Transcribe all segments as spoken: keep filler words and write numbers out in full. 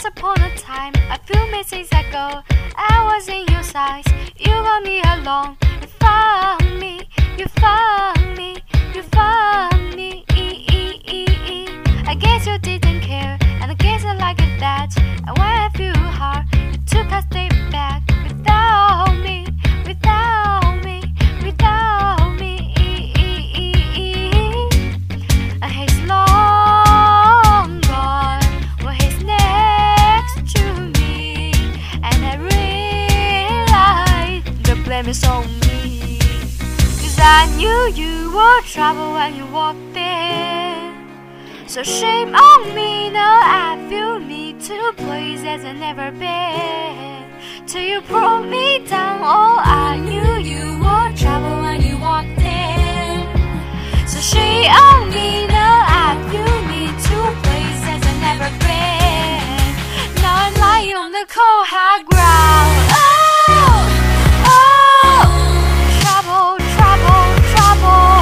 Once upon a time, a few minutes ago, I was in your size. You got me along. You found me, you found me, you found me. E -e -e -e. I guess you didn't care, and I guess I like it that. And when I feel hard, you took a step back. Without me, without me, without me. E -e -e -e. And he's long gone, well he's next to me, and I realize the blame is on me. 'Cause I knew you were trouble when you walked in. So shame on me, now I feel need to places I've never been. Till you brought me down, oh I knew you were trouble when you walked in. So shame on me, now I feel need to places I've never been. Now I'm lying on the cold hard ground. Oh, oh, trouble, trouble, trouble.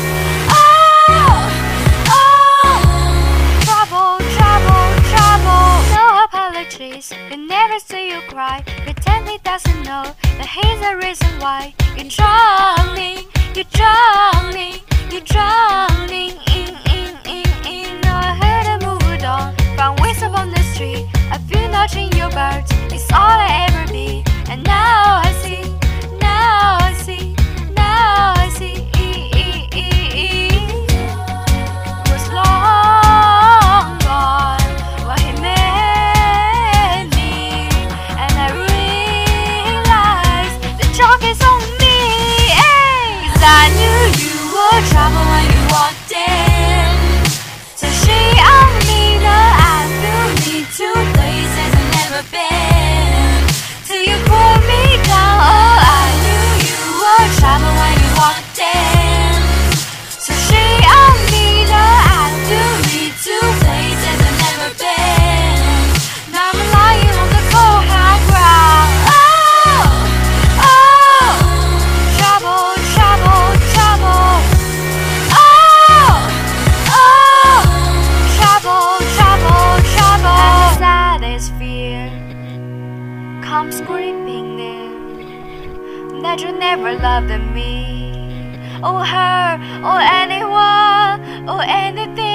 You never say you cry, pretend he doesn't know that he's the reason why you're drowning, you're drowning, you're drowning in, in, in, in. Now I heard I moved on, found wisdom on the street. I feel notching your birds, it's all I ever be. And now I see, now I see, now I see. E, e, e, e. Was long gone, what he meant. Trouble when you walked in. So she on me, now I feel need to places I've never been. Till you pulled me down, oh I knew you were trouble when you walked in. So she on me, now I feel need to places I've never been. Now I'm lying on the cold hard ground. Oh, oh, trouble, trouble, trouble. Comes creeping in that you never loved me, or her, or anyone, or anything.